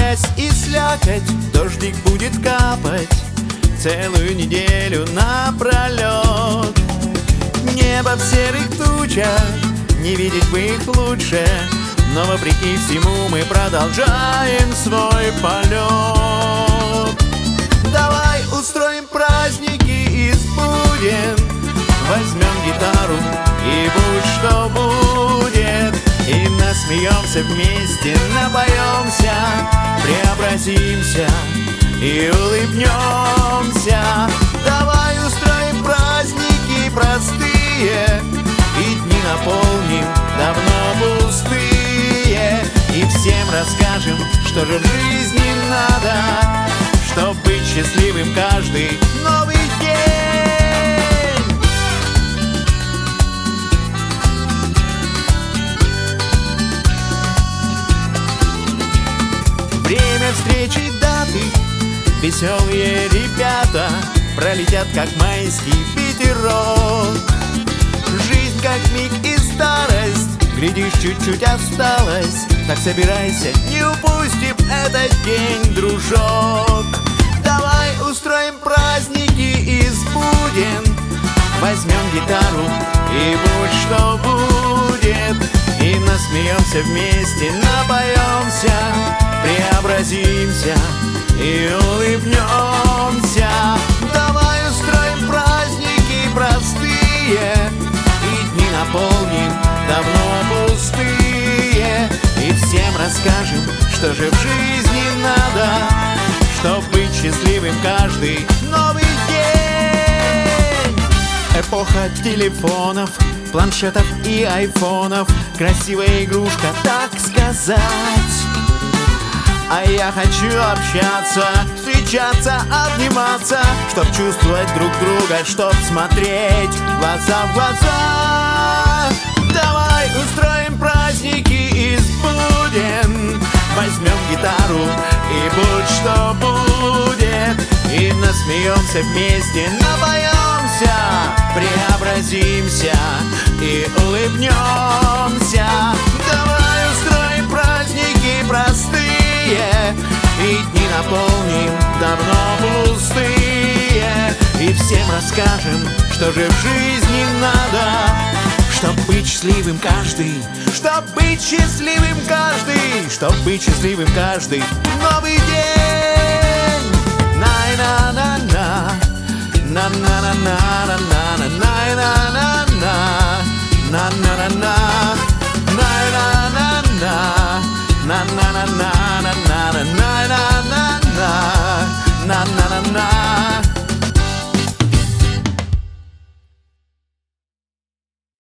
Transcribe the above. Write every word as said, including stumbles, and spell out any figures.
грязь и слякоть, дождик будет капать целую неделю напролет. Небо в серых тучах, не видеть бы их лучше, но вопреки всему мы продолжаем свой полет. Давай устроим праздники и сбудем, возьмем гитару и будь что будет, и насмеемся вместе, напоемся, преобразимся и улыбнемся. Давай устроим праздники простые и дни наполним давно пустые, и всем расскажем, что же в жизни надо, чтоб быть счастливым каждый новый день. Время встречи, даты, веселые ребята пролетят, как майский ветерок. Жизнь как миг и старость, глядишь, чуть-чуть осталось. Так собирайся, не упустим этот день, дружок. Давай устроим праздники и сбудем, возьмем гитару и будь что будет, и насмеемся вместе, напоемся, преобразимся и улыбнемся. Давай устроим праздники простые и дни наполним давно пустые, и всем расскажем, что же в жизни надо, чтоб быть счастливым каждый новый день. Эпоха телефонов, планшетов и айфонов, красивая игрушка, так сказать. А я хочу общаться, встречаться, обниматься, чтоб чувствовать друг друга, чтоб смотреть глаза в глаза. Давай устроим праздники и сбудем, возьмем гитару и будь что будет, и насмеемся вместе, напоемся, преобразимся и улыбнемся. Давай устроим праздники простые и дни наполним давно пустые, и всем расскажем, что же в жизни надо, чтоб быть счастливым каждый, чтоб быть счастливым каждый, чтоб быть счастливым каждый новый день. На-на-на-на, на-на-на-на-на-на, на-на-на-на, на-на-на-на, на-на-на-на, на-на-на-на-на-на, на-на-на-на, на-на-на-на.